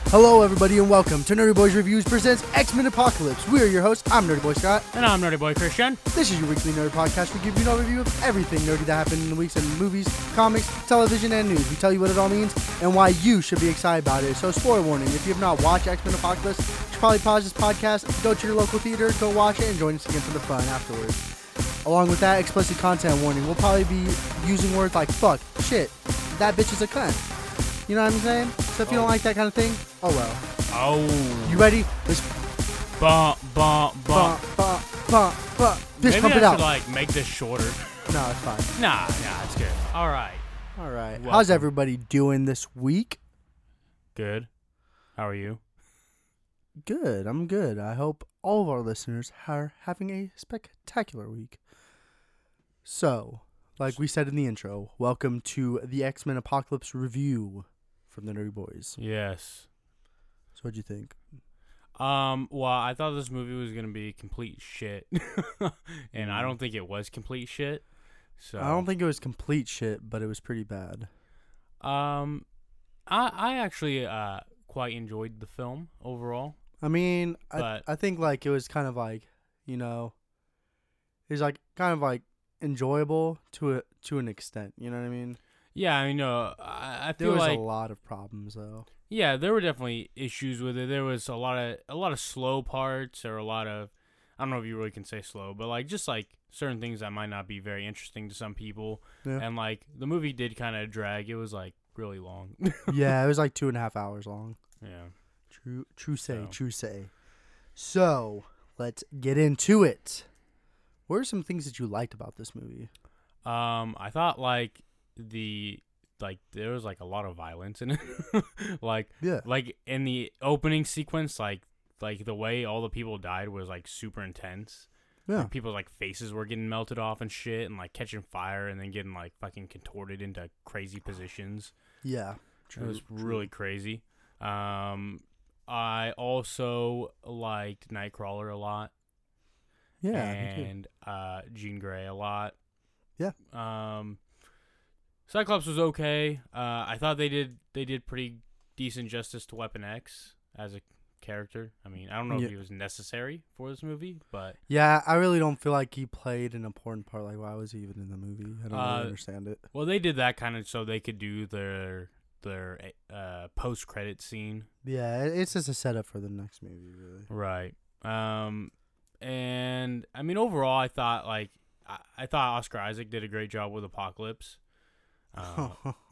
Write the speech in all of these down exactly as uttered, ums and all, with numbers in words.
Hello, everybody, and welcome to Nerdy Boys Reviews presents X-Men Apocalypse. We are your hosts. I'm Nerdy Boy Scott. And I'm Nerdy Boy Christian. This is your weekly nerd podcast. We give you an overview of everything nerdy that happened in the weeks in movies, comics, television, and news. We tell you what it all means and why you should be excited about it. So, spoiler warning, if you have not watched X-Men Apocalypse, you should probably pause this podcast, go to your local theater, go watch it, and join us again for the fun afterwards. Along with that, explicit content warning. We'll probably be using words like fuck, shit, that bitch is a cunt. You know what I'm saying? So if you don't like that kind of thing, oh well. Oh. You ready? Let's bump, bump, bump. bump, bump, bump, bump. Just Maybe pump I it out. should, like, make this shorter. No, it's fine. Nah, nah, it's good. All right. All right. Welcome. How's everybody doing this week? Good. How are you? Good. I'm good. I hope all of our listeners are having a spectacular week. So, like we said in the intro, welcome to the X-Men Apocalypse review from the Nerdy Boys. Yes. So what'd you think? Um, well, I thought this movie was going to be complete shit. And I Mm. don't think it was complete shit. So I don't think it was complete shit, but it was pretty bad. Um, I I actually uh quite enjoyed the film overall. I mean, I But- I think like it was kind of like, you know, it was like kind of like enjoyable to a to an extent. You know what I mean? Yeah, I mean, no, I, I There feel was like a lot of problems though. yeah, there were definitely issues with it. There was a lot of a lot of slow parts, or a lot of I don't know if you really can say slow, but like just like certain things that might not be very interesting to some people. Yeah. And like the movie did kind of drag. It was like really long. Yeah, it was like two and a half hours long. Yeah. True, true say, So. true say. So let's get into it. What are some things that you liked about this movie? Um, I thought like the like there was like a lot of violence in it. like Yeah, like in the opening sequence, like like the way all the people died was like super intense. yeah, Like, people's like faces were getting melted off and shit, and like catching fire, and then getting like fucking contorted into crazy positions. yeah. It was really crazy. Um, I also liked Nightcrawler a lot, yeah. me too. and uh, Jean Grey a lot. Yeah. Um, Cyclops was okay. Uh, I thought they did they did pretty decent justice to Weapon X as a character. I mean, I don't know Yeah. if he was necessary for this movie, but Yeah, I really don't feel like he played an important part. Like, why was he even in the movie? I don't Uh, really understand it. well, they did that kind of so they could do their their uh, post credit scene. Yeah, it- it's just a setup for the next movie, really. Right. Um, and I mean, overall, I thought like I, I thought Oscar Isaac did a great job with Apocalypse. Uh,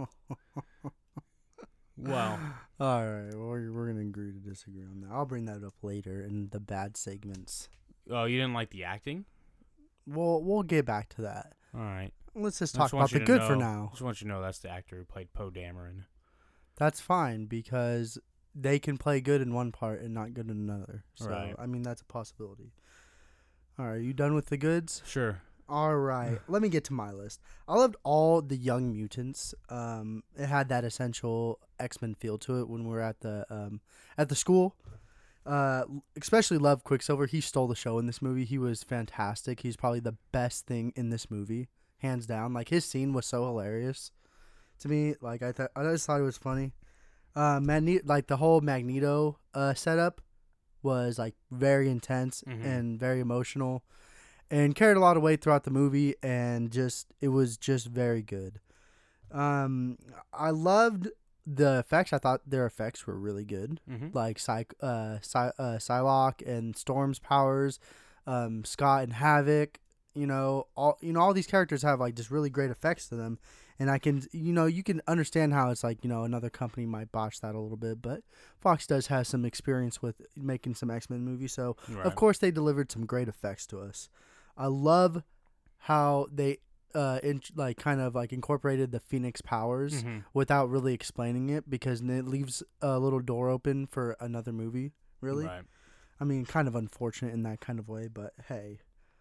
well, All right, well, we're, we're gonna agree to disagree on that. I'll bring that up later in the bad segments. oh, you didn't like the acting? We'll we'll get back to that. All right. Let's just I talk just want about the you to good for know- now. Just want you to know that's the actor who played Poe Dameron. That's fine because they can play good in one part and not good in another. So Right. I mean that's a possibility. All right, you done with the goods? Sure. All right, let me get to my list. I loved all the Young Mutants. Um, it had that essential X-Men feel to it when we were at the um at the school. Uh, especially love Quicksilver. He stole the show in this movie. He was fantastic. He's probably the best thing in this movie, hands down. Like his scene was so hilarious to me. Like I thought, I just thought it was funny. Uh, Magne- like the whole Magneto uh setup was like very intense Mhm. and very emotional, and carried a lot of weight throughout the movie. And just it was just very good. Um, I loved the effects. I thought their effects were really good. Mm-hmm. Like Psy- uh, Psy- uh, Psylocke and Storm's powers, um, Scott and Havoc. You know, all you know, all these characters have like just really great effects to them, and I can, you know, you can understand how it's like, you know, another company might botch that a little bit, but Fox does have some experience with making some X-Men movies, so Right. of course they delivered some great effects to us. I love how they uh in, like kind of like incorporated the Phoenix powers Mm-hmm. without really explaining it, because it leaves a little door open for another movie, really. Right. I mean, kind of unfortunate in that kind of way, but hey.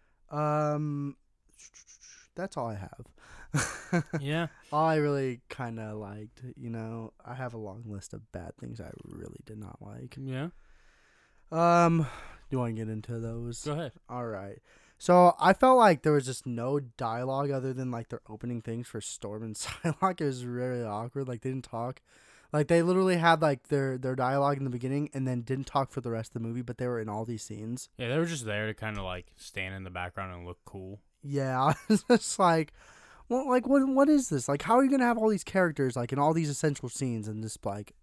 Um that's all I have. Yeah. All I really kind of liked, you know, I have a long list of bad things I really did not like. Yeah. Um, do you want to get into those? Go ahead. All right. So I felt like there was just no dialogue other than like their opening things for Storm and Psylocke. It was really awkward. Like they didn't talk. Like they literally had like their their dialogue in the beginning and then didn't talk for the rest of the movie, but they were in all these scenes. Yeah, they were just there to kind of like stand in the background and look cool. Yeah, I was just like, well, like what what is this? Like, how are you gonna have all these characters like in all these essential scenes and just like.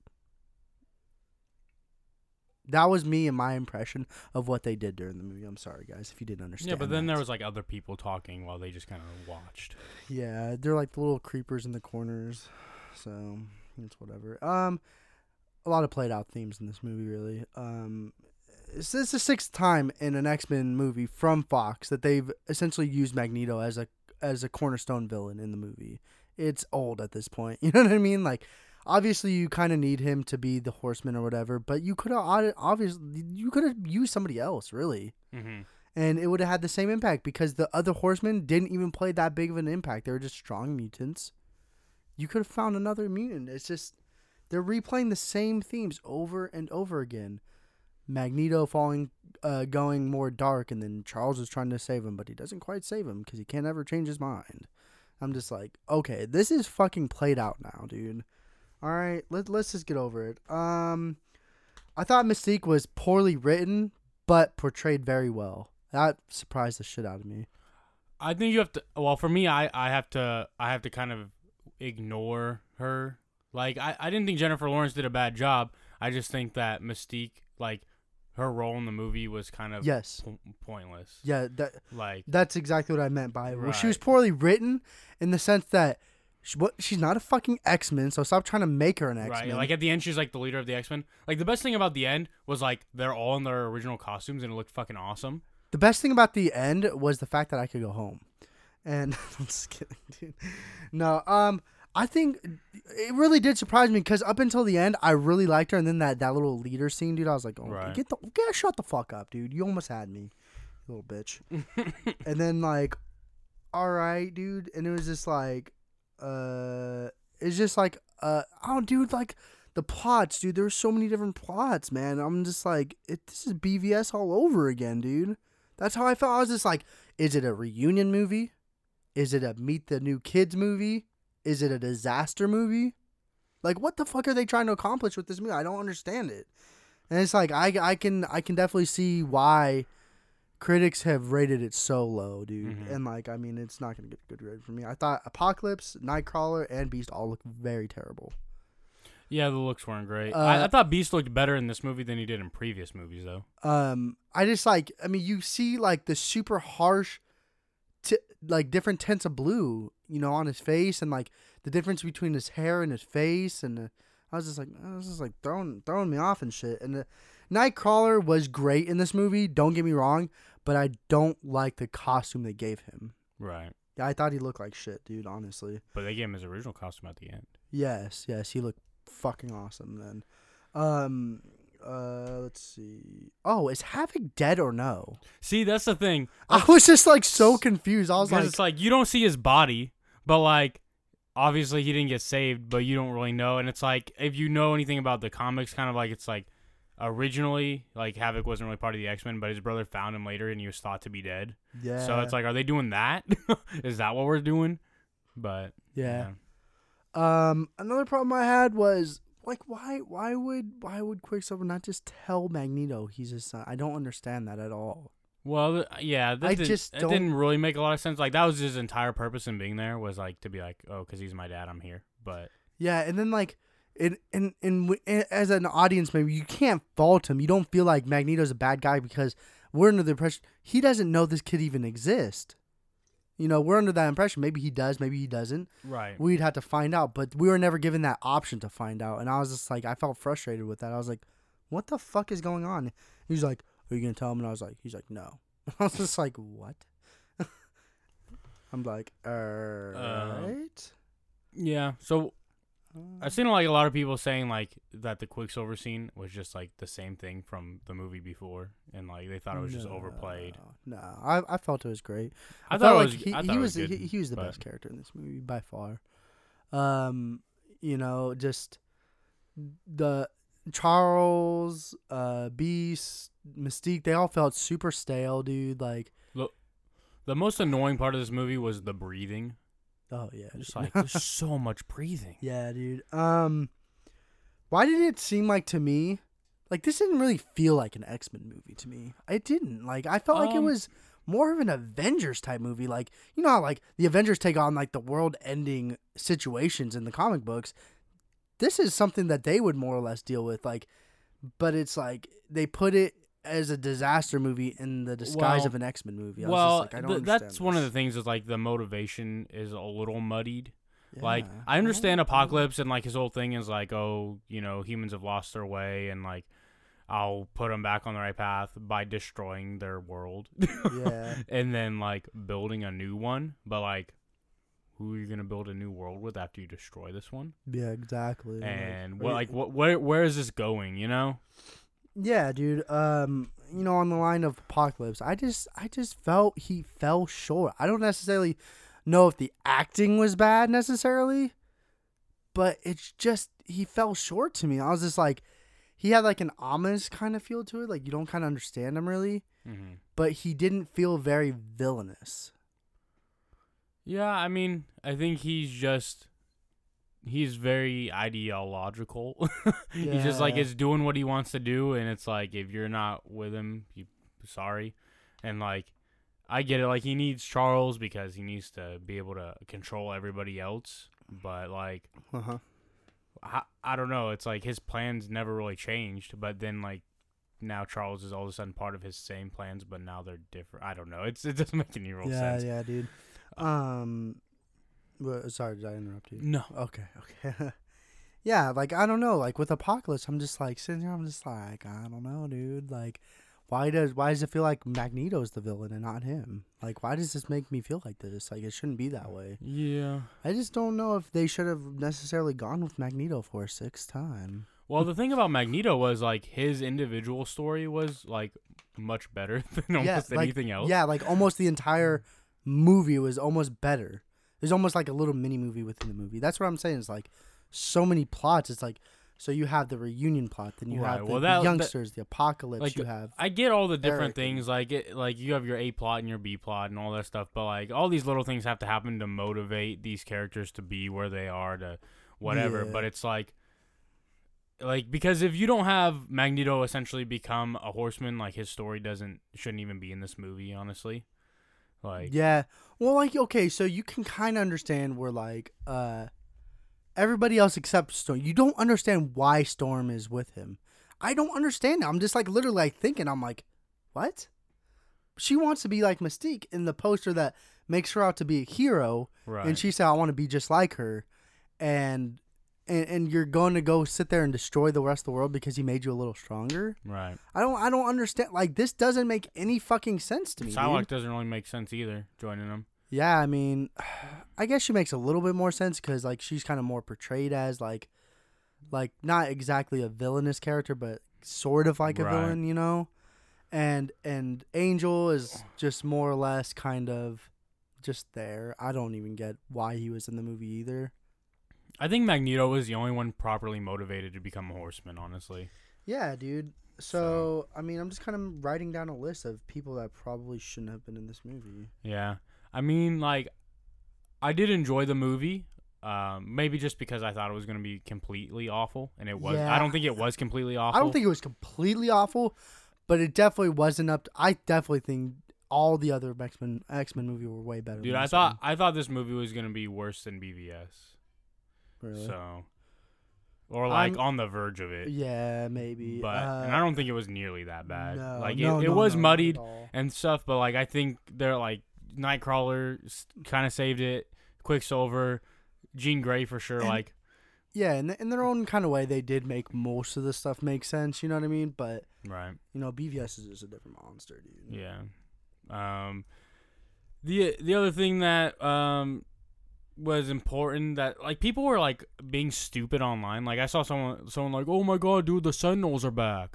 That was me and my impression of what they did during the movie. I'm sorry, guys, if you didn't understand. Yeah, but then that. there was like other people talking while they just kind of watched. Yeah, they're like the little creepers in the corners, so it's whatever. Um, a lot of played out themes in this movie, really. Um, it's, it's the sixth time in an X-Men movie from Fox that they've essentially used Magneto as a as a cornerstone villain in the movie. It's old at this point. You know what I mean? Like. Obviously, you kind of need him to be the Horseman or whatever, but you could have obviously you could have used somebody else, really, Mm-hmm. and it would have had the same impact because the other Horsemen didn't even play that big of an impact. They were just strong mutants. You could have found another mutant. It's just they're replaying the same themes over and over again. Magneto falling, uh, going more dark, and then Charles is trying to save him, but he doesn't quite save him because he can't ever change his mind. I'm just like, okay, this is fucking played out now, dude. All right, let, let's just get over it. Um, I thought Mystique was poorly written, but portrayed very well. That surprised the shit out of me. I think you have to. Well, for me, I, I have to. I have to kind of ignore her. Like, I, I didn't think Jennifer Lawrence did a bad job. I just think that Mystique, like, her role in the movie was kind of yes. po- pointless. Yeah, that like that's exactly what I meant by it. Well, right. she was poorly written in the sense that. She, what, she's not a fucking X-Men, so stop trying to make her an X-Men. Right, like at the end, she's like the leader of the X-Men. Like the best thing about the end was like they're all in their original costumes and it looked fucking awesome. The best thing about the end was the fact that I could go home. And I'm just kidding, dude. No, um, I think it really did surprise me because up until the end, I really liked her, and then that, that little leader scene, dude, I was like, oh, right. get the get shut the fuck up, dude. You almost had me, you little bitch. And then like, all right, dude, and it was just like. Uh, it's just like uh, oh, dude, like the plots, dude. There's so many different plots, man. I'm just like, it, this is B V S all over again, dude. That's how I felt. I was just like, is it a reunion movie? Is it a Meet the New Kids movie? Is it a disaster movie? Like, what the fuck are they trying to accomplish with this movie? I don't understand it. And it's like I I can I can definitely see why. Critics have rated it so low, dude. Mm-hmm. And, like, I mean, it's not going to get a good grade for me. I thought Apocalypse, Nightcrawler, and Beast all look very terrible. Yeah, the looks weren't great. Uh, I, I thought Beast looked better in this movie than he did in previous movies, though. Um, I just, like, I mean, you see, like, the super harsh, t- like, different tints of blue, you know, on his face. And, like, the difference between his hair and his face. And uh, I was just like, I was just, like, throwing, throwing me off and shit. And the Nightcrawler was great in this movie. Don't get me wrong. But I don't like the costume they gave him. Right. Yeah, I thought he looked like shit, dude, honestly. But they gave him his original costume at the end. Yes, yes, he looked fucking awesome then. Um, uh, let's see. Oh, is Havoc dead or no? See, that's the thing. I was just, like, so confused. I was like... it's like, you don't see his body, but, like, obviously he didn't get saved, but you don't really know. And it's like, if you know anything about the comics, kind of like, it's like, originally, like, Havoc wasn't really part of the X-Men, but his brother found him later, and he was thought to be dead. Yeah. So it's like, are they doing that? Is that what we're doing? But yeah. yeah. Um, another problem I had was like, why, why would, why would Quicksilver not just tell Magneto he's his son? I don't understand that at all. Well, yeah, that I did, just it don't... didn't really make a lot of sense. Like, that was his entire purpose in being there was like to be like, oh, because he's my dad, I'm here. But yeah, and then like. And, and, and, and as an audience member, you can't fault him. You don't feel like Magneto's a bad guy because we're under the impression he doesn't know this kid even exists. You know, we're under that impression. Maybe he does, maybe he doesn't. Right. We'd have to find out, but we were never given that option to find out. And I was just like, I felt frustrated with that. I was like, what the fuck is going on? He's like, are you going to tell him? And I was like, he's like, no. I was just like, what? I'm like, all right. Uh, yeah, so... I've seen like a lot of people saying like that the Quicksilver scene was just like the same thing from the movie before, and like they thought it was no, just overplayed. No, I I felt it was great. I, I thought felt it like was, he, I thought he it was was good, he, he was the but... best character in this movie by far. Um, you know, just the Charles, uh, Beast, Mystique, they all felt super stale, dude. Like, look, the most annoying part of this movie was the breathing. Oh yeah, just like there's so much breathing. Yeah, dude. Um, Why did it seem like to me, like this didn't really feel like an X-Men movie to me? It didn't. Like I felt like it Um, was more of an Avengers type movie. Like you know how like the Avengers take on like the world-ending situations in the comic books. This is something that they would more or less deal with. Like, but it's like they put it as a disaster movie in the disguise Well- of an X-Men movie. I was Well, just like, I don't th- understand that's one of the this. things is like the motivation is a little muddied. Like Yeah. I understand Oh, Apocalypse and like his whole thing is like, oh, you know, humans have lost their way and like I'll put them back on the right path by destroying their world. Yeah. And then like building a new one, but like who are you gonna build a new world with after you destroy this one? Yeah, exactly. And like, what like what where where is this going? You know? Yeah, dude. Um, you know, on the line of Apocalypse, I just, I just felt he fell short. I don't necessarily know if the acting was bad necessarily, but it's just he fell short to me. I was just like, he had like an ominous kind of feel to it. Like you don't kind of understand him really, Mm-hmm. but he didn't feel very villainous. Yeah, I mean, I think he's just he's very ideological. He's just like Yeah. is doing what he wants to do, and it's like if you're not with him, you sorry, and like I get it. Like he needs Charles because he needs to be able to control everybody else, but like Uh huh. I, I don't know. It's like his plans never really changed, but then like now Charles is all of a sudden part of his same plans, but now they're different. I don't know. It's it doesn't make any real Yeah, sense. yeah, dude. Um, well, sorry, did I interrupt you? No. Okay, okay. Yeah, like I don't know, like with Apocalypse, I'm just like sitting here, I'm just like, I don't know, dude. Like, why does why does it feel like Magneto's the villain and not him? Like, why does this make me feel like this? Like, it shouldn't be that way. Yeah. I just don't know if they should have necessarily gone with Magneto for a sixth time. Well, the thing about Magneto was like his individual story was like much better than almost like, anything else. Yeah, like almost the entire movie was almost better. There's almost like a little mini movie within the movie. That's what I'm saying. It's like so many plots. It's like so you have the reunion plot, then you Right, have the, well, the that- that- youngsters, the apocalypse. Like, you have I get all the different Eric and- things, like it, like you have your A plot and your B plot and all that stuff, but like all these little things have to happen to motivate these characters to be where they are, to whatever. Yeah. But it's like, like because if you don't have Magneto essentially become a horseman, like his story doesn't shouldn't even be in this movie, honestly. Like, yeah. Well, like okay, so you can kind of understand where like uh everybody else except Storm. You don't understand why Storm is with him. I don't understand it. I'm just like literally like thinking. I'm like, what? She wants to be like Mystique in the poster that makes her out to be a hero. right? And she said, I want to be just like her. And, and and you're going to go sit there and destroy the rest of the world because he made you a little stronger? right. I don't I don't understand. Like, this doesn't make any fucking sense to me, Psylocke dude. doesn't really make sense either. Joining them. Yeah, I mean, I guess she makes a little bit more sense because, like, she's kind of more portrayed as, like, like not exactly a villainous character, but sort of like a Right. villain, you know? And and Angel is just more or less kind of just there. I don't even get why he was in the movie either. I think Magneto was the only one properly motivated to become a horseman, honestly. Yeah, dude. So, I mean, I'm just kind of writing down a list of people that probably shouldn't have been in this movie. Yeah. I mean, like, I did enjoy the movie. Um, maybe just because I thought it was going to be completely awful, and it was. Yeah. I don't think it was completely awful. I don't think it was completely awful, but it definitely wasn't up to, I definitely think all the other X-Men X-Men movie were way better. Dude, than I this thought I thought this movie was going to be worse than B V S. one. Really? So, or like I'm- on the verge of it. Yeah, maybe. But uh, and I don't think it was nearly that bad. no, like no, it, it no, was no, not at muddied all. and stuff, but like I think they're like Nightcrawler kind of saved it. Quicksilver, Jean Grey for sure. And- like Yeah, in, in their own kind of way, they did make most of the stuff make sense. You know what I mean? But right. you know, B V S is just a different monster, dude. Yeah. Um, the the other thing that um was important that like people were like being stupid online. Like I saw someone someone like, oh my god, dude, the Sentinels are back.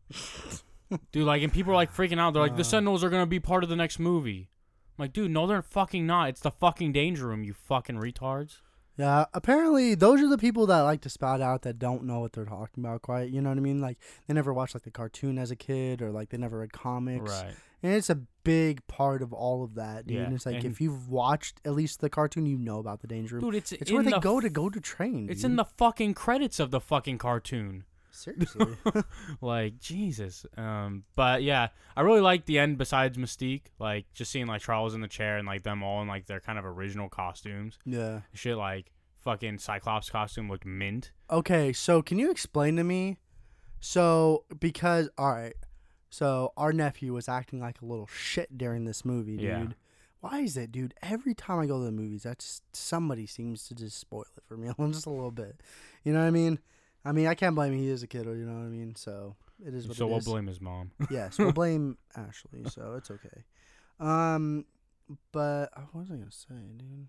Dude, like, and people are like freaking out. They're like, the Uh. Sentinels are gonna be part of the next movie. I'm like, dude, no, they're fucking not. It's the fucking Danger Room, you fucking retards. Yeah, apparently those are the people that like to spout out that don't know what they're talking about quite. You know what I mean? Like they never watched like the cartoon as a kid or like they never read comics. Right. And it's a big part of all of that, dude. Yeah, And it's like and- if you've watched at least the cartoon, you know about the danger room. Dude, it's It's in where they the go to f- go to train. It's dude. in the fucking credits of the fucking cartoon. Seriously. Like Jesus. Um, but yeah, I really like the end. Besides Mystique, like just seeing like Charles in the chair and like them all in like their kind of original costumes. Yeah. Shit, like fucking Cyclops costume looked mint. Okay, so can you explain to me? So because all right, so our nephew was acting like a little shit during this movie, dude. Yeah. Why is it, dude? Every time I go to the movies, that's somebody seems to just spoil it for me. Just a little bit. You know what I mean? I mean, I can't blame him. He is a kid, you know what I mean? So it is what So it we'll is. blame his mom. Yes, we'll blame Ashley, so it's okay. Um, but uh, what was I gonna say, dude?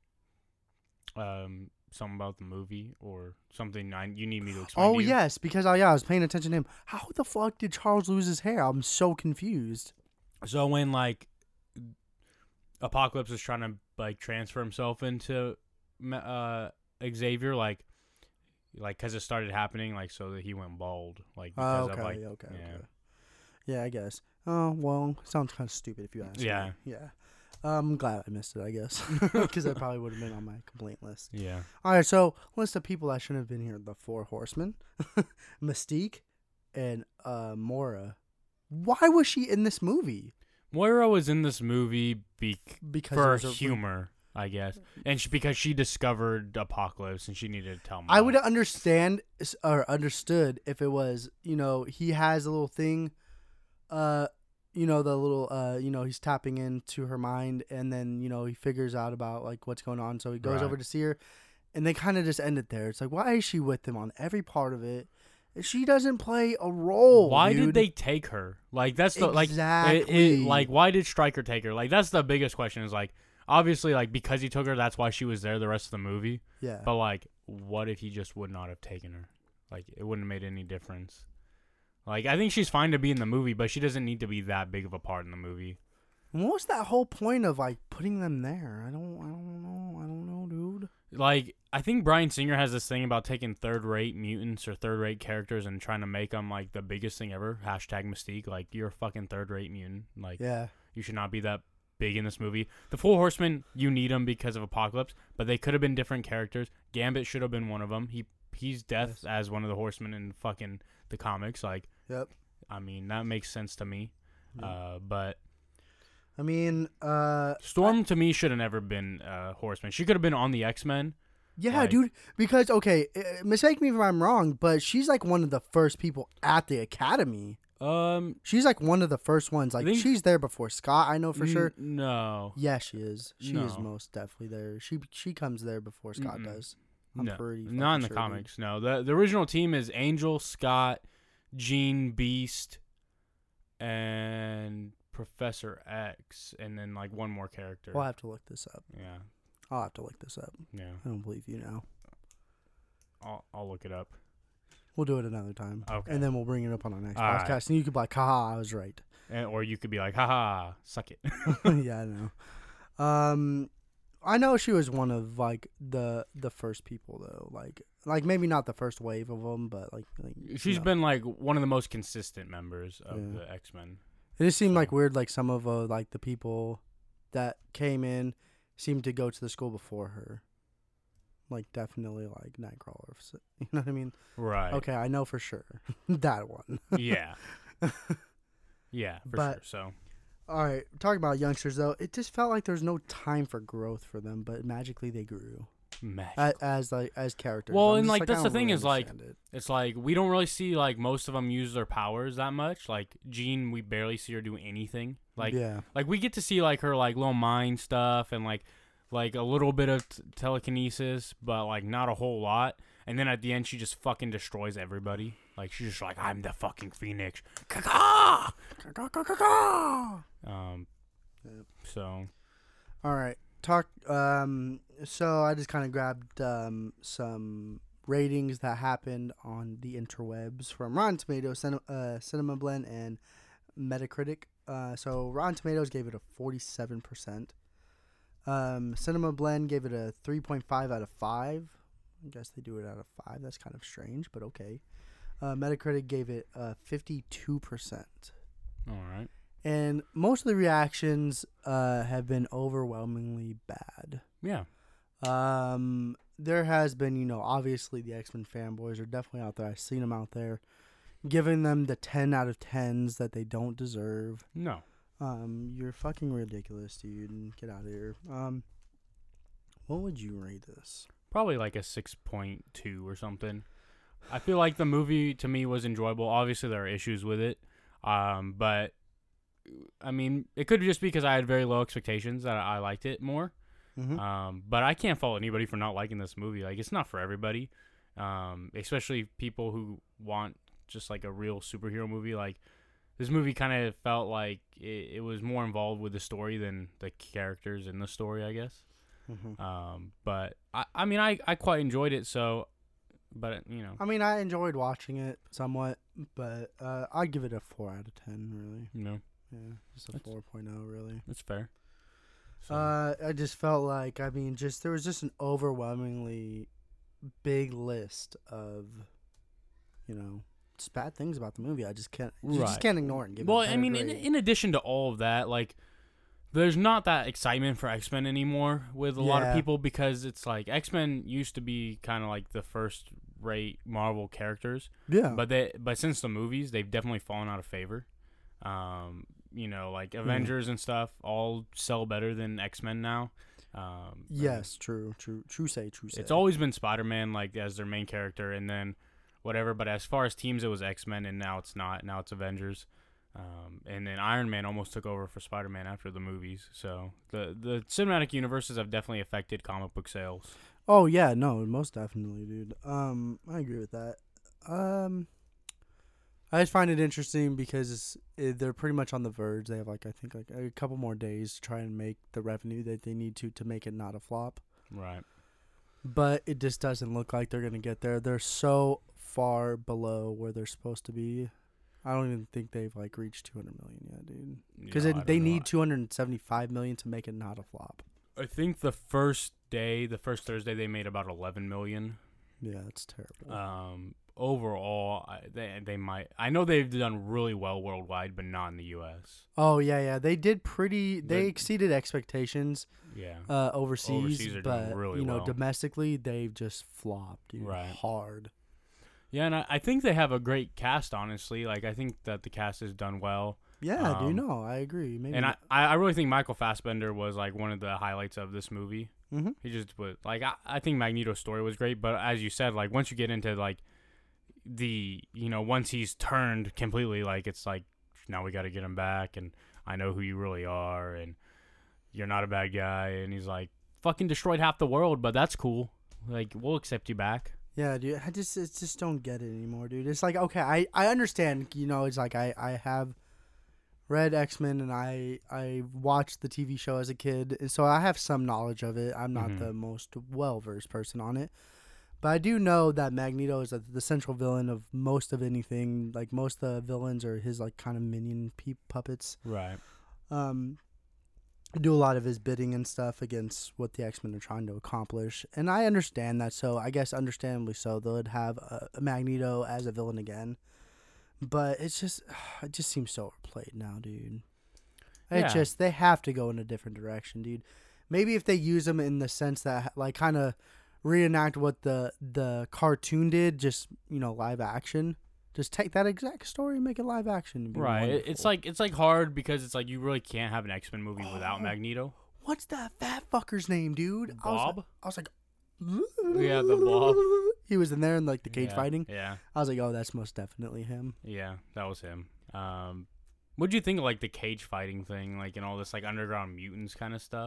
Um, something about the movie or something I, you need me to explain. Oh to you? yes, because I, yeah, I was paying attention to him. How the fuck did Charles lose his hair? I'm so confused. So when like Apocalypse is trying to like transfer himself into uh Xavier, like like because it started happening, like so that he went bald, like Oh, because okay, of like okay, yeah. okay. Yeah, I guess. Oh well, sounds kind of stupid if you ask Yeah. me. Yeah. Um, I'm glad I missed it, I guess, because that probably would have been on my complaint list. Yeah. All right, so list of people that shouldn't have been here: the Four Horsemen, Mystique, and uh, Mora. Why was she in this movie? Moira was in this movie be- Because for it was a- humor, I guess, and she, because she discovered Apocalypse and she needed to tell him. I about would it. understand s- or understood if it was, you know, he has a little thing, uh, you know, the little, uh, you know, he's tapping into her mind, and then you know he figures out about like what's going on, so he goes Right. over to see her, and they kind of just end it there. It's like, why is she with him on every part of it? She doesn't play a role. Why dude. did they take her? Like that's the like it, Exactly. it, like why did Stryker take her? Like that's the biggest question. Is like obviously like because he took her, that's why she was there the rest of the movie. Yeah. But like, what if he just would not have taken her? Like it wouldn't have made any difference. Like I think she's fine to be in the movie, but she doesn't need to be that big of a part in the movie. What was that whole point of like putting them there? I don't. I don't know. I don't know, dude. Like I think Bryan Singer has this thing about taking third-rate mutants or third-rate characters and trying to make them like the biggest thing ever. Hashtag Mystique. Like you're a fucking third-rate mutant. Like Yeah. you should not be that big in this movie. The Four Horsemen, you need them because of Apocalypse, but they could have been different characters. Gambit should have been one of them. He he's death Yes. as one of the Horsemen in fucking the comics. Like, Yep. I mean that makes sense to me. Yeah. Uh, but I mean, uh, Storm to me should have never been uh, Horseman. She could have been on the X-Men. yeah, Like- dude. Because okay, uh, mistake me if I'm wrong, but she's like one of the first people at the academy. Um, She's like one of the first ones. Like think- she's there before Scott. I know for n- sure. No, Yeah, she is. She is No. most definitely there. She she comes there before Scott Mm-mm. does. I'm no, pretty not in the fucking sure, dude. comics. No, the the original team is Angel, Scott, Jean, Beast, and Professor X, and then like one more character. We'll have to look this up. Yeah, I'll have to look this up. yeah. I don't believe you now. I'll I'll look it up. We'll do it another time. Okay. And then we'll bring it up on our next All right. podcast. And you could be like, haha, I was right. And, or you could be like, haha, suck it. Yeah, I know. Um, I know she was one of like the the first people though. Like like maybe not the first wave of them, but like, like She's you know. been like one of the most consistent members of Yeah. the X-Men. It just seemed so- like weird. Like some of uh, like the people that came in seemed to go to the school before her. Like definitely like Nightcrawler. so- You know what I mean? Right. Okay, I know for sure that one. Yeah. Yeah, for But- sure. So All right, talking about youngsters though, it just felt like there's no time for growth for them, but magically they grew magic. as, as like as characters. Well, I'm and, just like, I that's the don't thing really is, like, understand it. It's like we don't really see like most of them use their powers that much. Like Jean, we barely see her do anything. Like yeah, like we get to see like her like little mind stuff and like like a little bit of t- telekinesis, but like not a whole lot. And then at the end, she just fucking destroys everybody. Like she's just like, I'm the fucking Phoenix. Caw-caw! Um. Yep. So all right. Talk. Um. So I just kind of grabbed um some ratings that happened on the interwebs from Rotten Tomatoes, Cin- uh, Cinema Blend, and Metacritic. Uh, so Rotten Tomatoes gave it a forty-seven percent. Um, Cinema Blend gave it a three point five out of five. I guess they do it out of five. That's kind of strange, but okay. Uh, Metacritic gave it uh, fifty-two percent. All right. And most of the reactions uh, have been overwhelmingly bad. Yeah. Um, there has been, you know, obviously the X-Men fanboys are definitely out there. I've seen them out there giving them the ten out of tens that they don't deserve. No. Um, you're fucking ridiculous, dude. And get out of here. Um, what would you rate this? Probably like a six point two or something. I feel like the movie to me was enjoyable. Obviously, there are issues with it. Um, but I mean, it could just be because I had very low expectations that I liked it more. Mm-hmm. Um, but I can't fault anybody for not liking this movie. Like, it's not for everybody. Um, especially people who want just like a real superhero movie. Like, this movie kind of felt like it, it was more involved with the story than the characters in the story, I guess. Mm-hmm. Um, but I, I mean, I, I quite enjoyed it. So, but you know, I mean, I enjoyed watching it somewhat, but uh, I'd give it a four out of ten, really. you know, Yeah, just a That's- four point oh, really. it's fair. So, Uh, I just felt like, I mean, just there was just an overwhelmingly big list of, you know, just bad things about the movie. I just can't, you Right. just can't ignore it. And give well, it a I mean, in, grade. in addition to all of that, like, there's not that excitement for X-Men anymore with a lot of Yeah. people because it's like X-Men used to be kind of like the first-rate Marvel characters, yeah, but they but since the movies, they've definitely fallen out of favor. Um, you know, like Avengers and stuff all sell better than X-Men now. Um, yes, true, true, true. Say, true. Say. it's always been Spider-Man like as their main character, and then whatever. But as far as teams, it was X-Men, and now it's not. Now it's Avengers. Um, and then Iron Man almost took over for Spider-Man after the movies. So the the cinematic universes have definitely affected comic book sales. Oh yeah, no, most definitely, dude. Um, I agree with that. Um, I just find it interesting because it's, it, they're pretty much on the verge. They have like I think like a couple more days to try and make the revenue that they need to to make it not a flop. Right. But it just doesn't look like they're gonna get there. They're so far below where they're supposed to be. I don't even think they've like reached two hundred million yet, dude. Because Yeah, I don't they know. need two hundred seventy-five million to make it not a flop. I think the first day, the first Thursday, they made about eleven million. Yeah, that's terrible. Um, overall, I, they they might. I know they've done really well worldwide, but not in the U S. Oh yeah, yeah. They did pretty. They The- exceeded expectations Yeah. uh, overseas, Overseas are doing but really you know, well. domestically they've just flopped, dude, Right. hard. Yeah, and I, I think they have a great cast. Honestly, like I think that the cast has done well. Yeah, Um, dude. No, I agree. Maybe. And I, I really think Michael Fassbender was like one of the highlights of this movie. mm-hmm. He just was like I, I think Magneto's story was great, but as you said, like once you get into like the you know once he's turned completely, like it's like now we got to get him back, and I know who you really are, and you're not a bad guy, and he's like fucking destroyed half the world, but that's cool. Like we'll accept you back. Yeah, dude. I just, it's just don't get it anymore, dude. It's like, okay, I, I understand. You know, it's like I, I have read X-Men and I, I watched the T V show as a kid, and so I have some knowledge of it. I'm not Mhm. the most well-versed person on it, but I do know that Magneto is the central villain of most of anything. Like most of the villains are his like kind of minion pe- puppets. Right. Um, do a lot of his bidding and stuff against what the X-Men are trying to accomplish, and I understand that. So I guess understandably so, they'd have a, a Magneto as a villain again. But it's just, it just seems so overplayed now, dude. It Yeah. just, they have to go in a different direction, dude. Maybe if they use them in the sense that, like, kind of reenact what the the cartoon did, just, you know, live action. Just take that exact story and make it live action. It'd be Right. It- wonderful. It's like it's like hard because it's like you really can't have an X-Men movie without Oh. Magneto. What's that fat fucker's name, dude? I was Bob? like, I was like, Yeah, the Bob. He was in there in like the cage Yeah, fighting. Yeah. I was like, oh, that's most definitely him. Yeah, that was him. Um, what'd you think of like the cage fighting thing, like and all this like underground mutants kind of stuff?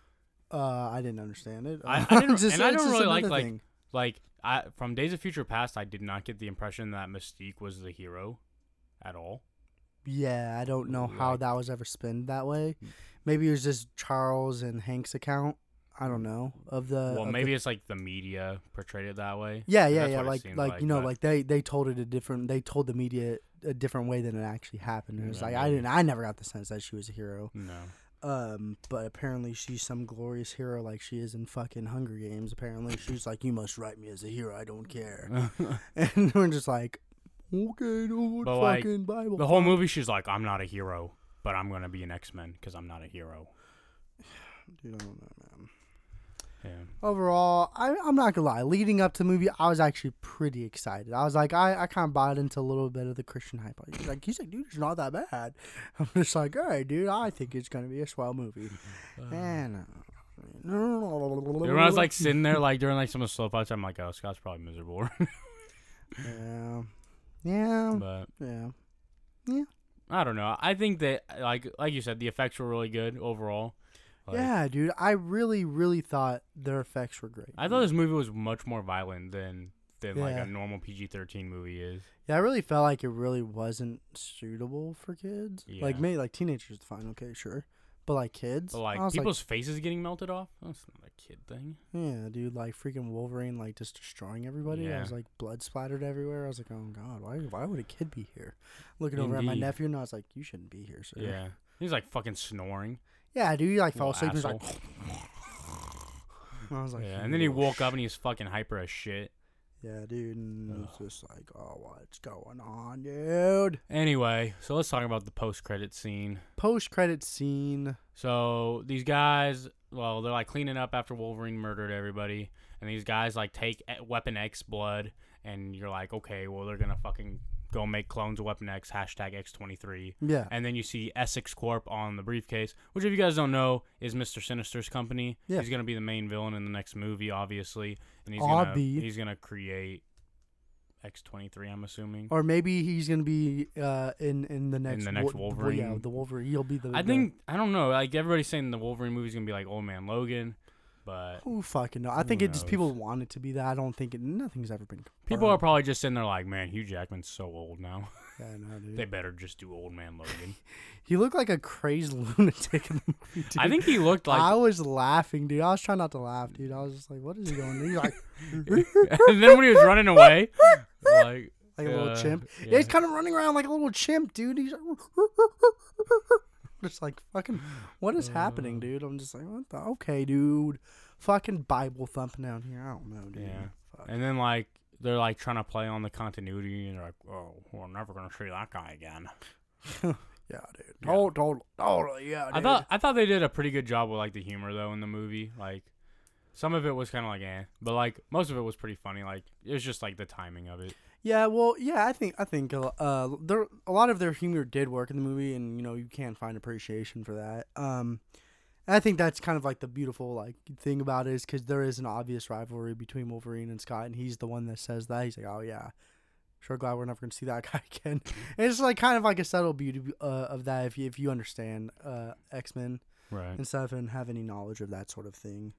Uh, I didn't understand it. I- I didn't- Just- and I it's don't just really like, another like, thing. Like I from Days of Future Past, I did not get the impression that Mystique was the hero at all. Yeah, I don't know how like- that was ever spinned that way. Maybe it was just Charles and Hank's account. I don't know of the. well, of maybe the, it's like the media portrayed it that way. yeah, yeah, That's yeah. what it Like, seemed like like, you know, but- like they they told it a different. They told the media a different way than it actually happened. It was Yeah, like I maybe. didn't. I never got the sense that she was a hero. No. Um, but apparently she's some glorious hero like she is in fucking Hunger Games. Apparently she's like, you must write me as a hero. I don't care. And we're just like, okay, dude, But, like, fucking Bible. The whole fuck. movie, she's like, I'm not a hero, but I'm gonna be an X-Men because I'm not a hero. Dude, I don't know, man. Yeah. Overall, I, I'm not gonna lie. Leading up to the movie, I was actually pretty excited. I was like, I, I kind of bought into a little bit of the Christian hype. He's like, he's like, dude, it's not that bad. I'm just like, all right, dude, I think it's gonna be a swell movie. Uh, And when I was like sitting there, like during like some of the slow parts, I'm like, oh, Scott's probably miserable. yeah, yeah, But yeah, I don't know. I think that like like you said, the effects were really good overall. Like, yeah, dude. I really, really thought their effects were great. I thought this movie was much more violent than than like Yeah. a normal P G thirteen movie is. Yeah, I really felt like it really wasn't suitable for kids. Like Yeah. maybe like teenagers, fine, okay, sure, but like kids, But I like was people's faces getting melted off, that's not a kid thing. yeah, dude, like freaking Wolverine, like just destroying everybody. I Yeah. was like blood splattered everywhere. I was like, oh god, why, why would a kid be here? Looking over at my Indeed. nephew, and I was like, you shouldn't be here, sir. Yeah, he's like fucking snoring. yeah, dude, he like fell Little asleep. He was like, asshole. I was like, Yeah, you and then he little woke sh- up and he's fucking hyper as shit. Yeah, dude, and it was Ugh. just like, oh, what's going on, dude? Anyway, so let's talk about the post-credit scene. Post credit scene. So these guys, well, they're like cleaning up after Wolverine murdered everybody, and these guys like take E- Weapon X blood, and you're like, okay, well they're gonna fucking go make clones of Weapon X, hashtag X twenty-three, Yeah. and then you see Essex Corp on the briefcase, which if you guys don't know is Mister Sinister's company. Yeah. He's gonna be the main villain in the next movie, obviously, and he's Obvi. gonna he's gonna create X twenty-three, I'm assuming. Or maybe he's gonna be uh in in the next the next Wo- Wolverine. Yeah, the Wolverine. He'll be the. I the- think I don't know. Like everybody's saying, the Wolverine movie's gonna be like Old Man Logan, but Who fucking know? I Who think it just knows? people want it to be that. I don't think it. Nothing's ever been. Confirmed. people are probably just sitting there like, man, Hugh Jackman's so old now. Yeah, I know, dude. They better just do Old Man Logan. He looked like a crazy lunatic in the movie, dude. I think he looked like. I was laughing, dude. I was trying not to laugh, dude. I was just like, "What is he going?" He's like, And then when he was running away, like like a little uh, chimp. Yeah, Yeah. he's kind of running around like a little chimp, dude. He's like, just like fucking. What is happening, Uh. dude? I'm just like, what the? Okay, dude. Fucking Bible thumping down here. I don't know, dude. Yeah. Fuck. And then like they're like trying to play on the continuity, and they're like, oh, we're never gonna see that guy again. Yeah, dude. Yeah. Totally, totally, totally, yeah, dude. I thought I thought they did a pretty good job with like the humor though in the movie. Like some of it was kind of like eh, but like most of it was pretty funny. Like it was just like the timing of it. Yeah, well, yeah, I think I think uh, uh there a lot of their humor did work in the movie, and you know you can find appreciation for that. Um, and I think that's kind of like the beautiful like thing about it is because there is an obvious rivalry between Wolverine and Scott, and he's the one that says that. He's like, oh yeah, sure glad we're never gonna see that guy again. And it's like kind of like a subtle beauty uh, of that if you if you understand uh X-Men Right. and stuff and have any knowledge of that sort of thing.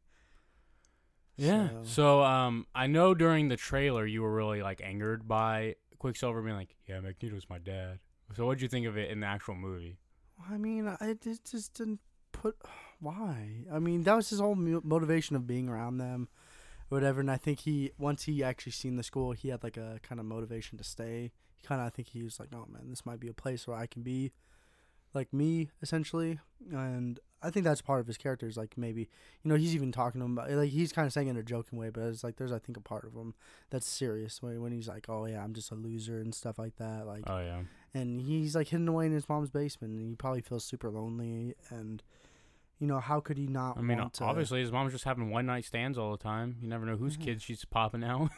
Yeah. So- So um, I know during the trailer you were really like angered by Quicksilver being like, "Yeah, Magneto's my dad." So what'd you think of it in the actual movie? I mean, I it just didn't put. Why? I mean, that was his whole mo- motivation of being around them, whatever. And I think he, once he actually seen the school, he had like a kind of motivation to stay. He kind of, I think he was like, "Oh man, this might be a place where I can be like me, essentially." And I think that's part of his character is like maybe, you know, he's even talking to him about like he's kind of saying it in a joking way, but it's like there's I think a part of him that's serious when when he's like, "Oh yeah, I'm just a loser" and stuff like that. Like. Oh yeah. And he's like hidden away in his mom's basement, and he probably feels super lonely. And you know, how could he not? I mean, want to, obviously his mom's just having one night stands all the time. You never know whose Mhm. kid she's popping out.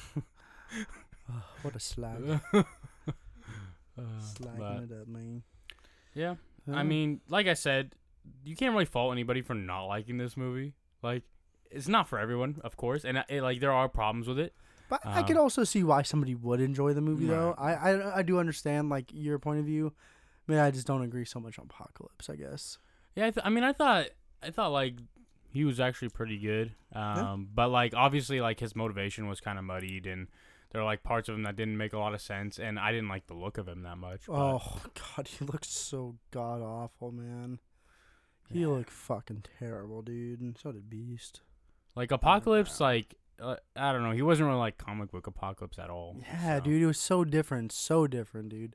what a slag, Uh, slagging but, it up, man. yeah. I Uh, mean, like I said, you can't really fault anybody for not liking this movie. Like, it's not for everyone, of course, and it, like there are problems with it. but I could um, also see why somebody would enjoy the movie, though. Right. I, I I do understand like your point of view. I mean, I just don't agree so much on Apocalypse. I guess. Yeah, I, th- I mean, I thought, I thought like he was actually pretty good. Um, but like obviously, like his motivation was kind of muddied, and there were like parts of him that didn't make a lot of sense, and I didn't like the look of him that much. But, Oh God, he looks so god awful, man. He Yeah. looked fucking terrible, dude, and so did Beast. like Apocalypse, like uh, I don't know, he wasn't really like comic book Apocalypse at all. Yeah, so. dude, it was so different, so different, dude.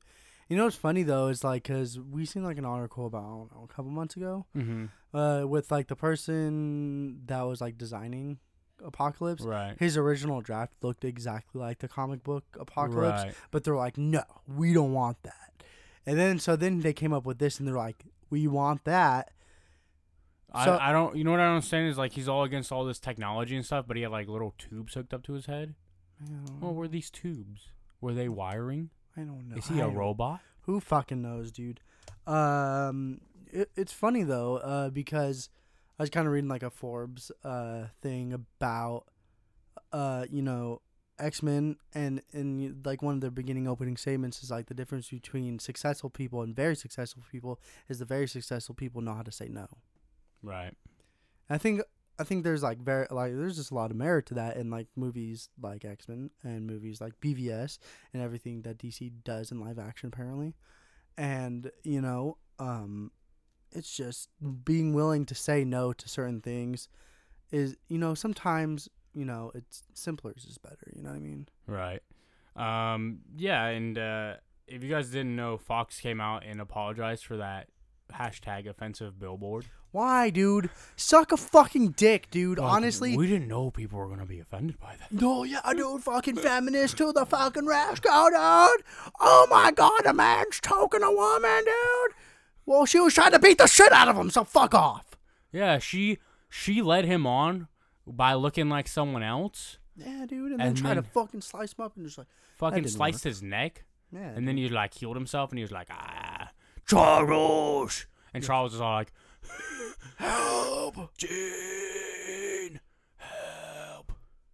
You know what's funny though is like because we seen like an article about I don't know a couple months ago, Mm-hmm. uh, with like the person that was like designing Apocalypse. Right. His original draft looked exactly like the comic book Apocalypse, Right. but they're like, no, we don't want that. And then so then they came up with this, and they're like, we want that. So- I, I don't. You know what I don't understand is like he's all against all this technology and stuff, but he had like little tubes hooked up to his head. I don't, What were these tubes? Were they wiring? I don't know. Is he I a don't- robot? Who fucking knows, dude? Um, it, it's funny though, uh, because I was kind of reading like a Forbes uh thing about, uh, you know, X-Men, and and you- like one of their beginning opening statements is like the difference between successful people and very successful people is the very successful people know how to say no. Right. I think I think there's like very like there's just a lot of merit to that in like movies like X-Men and movies like B V S and everything that D C does in live action apparently. And, you know, um it's just being willing to say no to certain things is, you know, sometimes, you know, it's simpler is just better, you know what I mean? Right. Um. Yeah. And uh, if you guys didn't know, Fox came out and apologized for that hashtag offensive billboard. Why, dude? Suck a fucking dick, dude. Like, Honestly. we didn't know people were gonna be offended by that. No, yeah, dude, fucking feminist to the fucking rescue, dude. Oh my god, a man's choking a woman, dude. Well, she was trying to beat the shit out of him, so fuck off. Yeah. She she led him on by looking like someone else. Yeah, dude, and then And try to then- fucking slice him up and just like, Fucking didn't sliced his neck. yeah. And then he like healed himself, and he was like, ah, Charles. And Charles was all like, help, Gene, help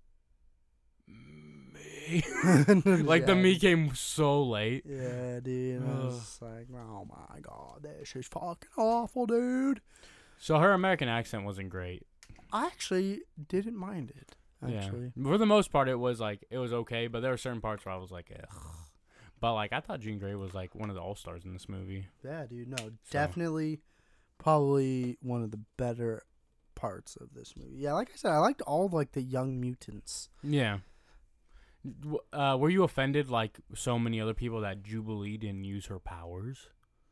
me. Like the Yeah, me came so late. Yeah, dude. And I Ugh. was just like, oh my god, this is fucking awful, dude. So her American accent wasn't great. I actually didn't mind it. Actually, Yeah. For the most part, it was like it was okay, but there were certain parts where I was like, ugh. But like I thought Jean Grey was like one of the all stars in this movie. yeah, dude. No, definitely, probably one of the better parts of this movie. Yeah, like I said, I liked all like the young mutants. Yeah. W- Uh, were you offended like so many other people that Jubilee didn't use her powers?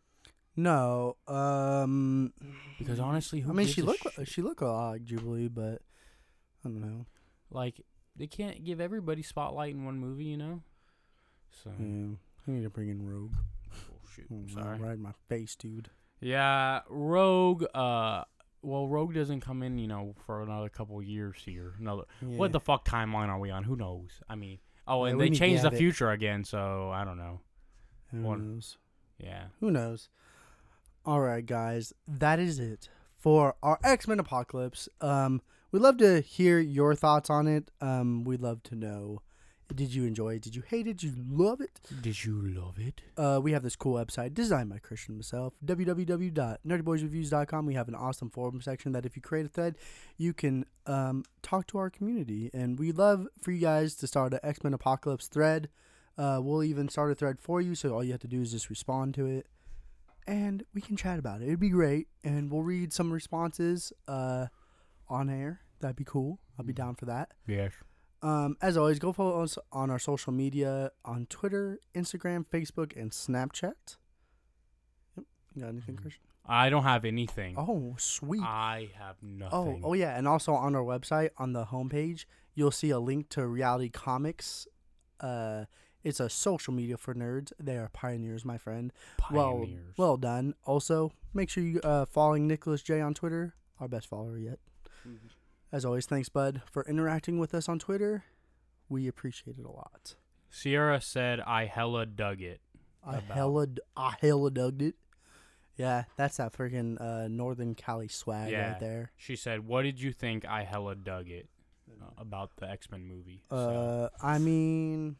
No, um, Because honestly, who I mean, gives she a looked shit? she looked a lot like Jubilee, but I don't know. Like they can't give everybody spotlight in one movie, you know. So Yeah, I need to bring in Rogue. oh shoot, Oh, sorry. right in my face, dude. Yeah, Rogue. Uh, well, Rogue doesn't come in, you know, for another couple years here. Another. Yeah. What the fuck timeline are we on? Who knows? I mean, oh, Yeah, and we they need changed the Gambit. future again, so I don't know. Who one- knows? Yeah. Who knows? All right, guys, that is it for our X-Men Apocalypse. Um, we'd love to hear your thoughts on it. Um, we'd love to know. Did you enjoy it? Did you hate it? Did you love it? Did you love it? Uh, we have this cool website designed by Christian himself, w w w dot nerdy boys reviews dot com. We have an awesome forum section that if you create a thread, you can um, talk to our community. And we'd love for you guys to start an X-Men Apocalypse thread. Uh, we'll even start a thread for you, so all you have to do is just respond to it. And we can chat about it. It'd be great. And we'll read some responses uh, on air. That'd be cool. I'll be down for that. Yes. Um, as always, go follow us on our social media on Twitter, Instagram, Facebook, and Snapchat. Yep. You got anything, Christian? I don't have anything. Oh, sweet. I have Oh, nothing. oh yeah, and also on our website, on the homepage, you'll see a link to Reality Comics. Uh, it's a social media for nerds. They are pioneers, my friend. Well, Pioneers. well done. Also, make sure you uh following Nicholas J on Twitter, our best follower yet. Mhm. As always, thanks, bud, for interacting with us on Twitter. We appreciate it a lot. Sierra said, "I hella dug it." I About- hella, I hella dug it. Yeah, that's that freaking uh, Northern Cali swag Yeah. right there. She said, "What did you think? I hella dug it uh, about the X-Men movie." So, Uh, I mean,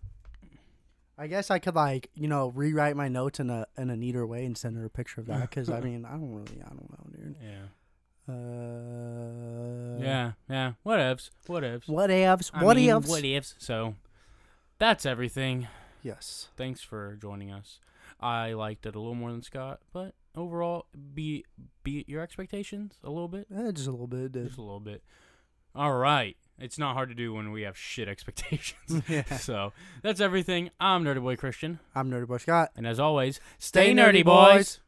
I guess I could like you know rewrite my notes in a in a neater way and send her a picture of that because I mean I don't really I don't know, dude. yeah, Uh, yeah, yeah. Whatevs, whatevs. What ifs? I What mean, ifs? What ifs? So, that's everything. Yes. Thanks for joining us. I liked it a little more than Scott, but overall, beat beat your expectations a little bit, Eh, just a little bit. Did. just a little bit. All right. It's not hard to do when we have shit expectations. Yeah. So that's everything. I'm Nerdy Boy Christian. I'm Nerdy Boy Scott. And as always, Stay stay nerdy, nerdy, boys.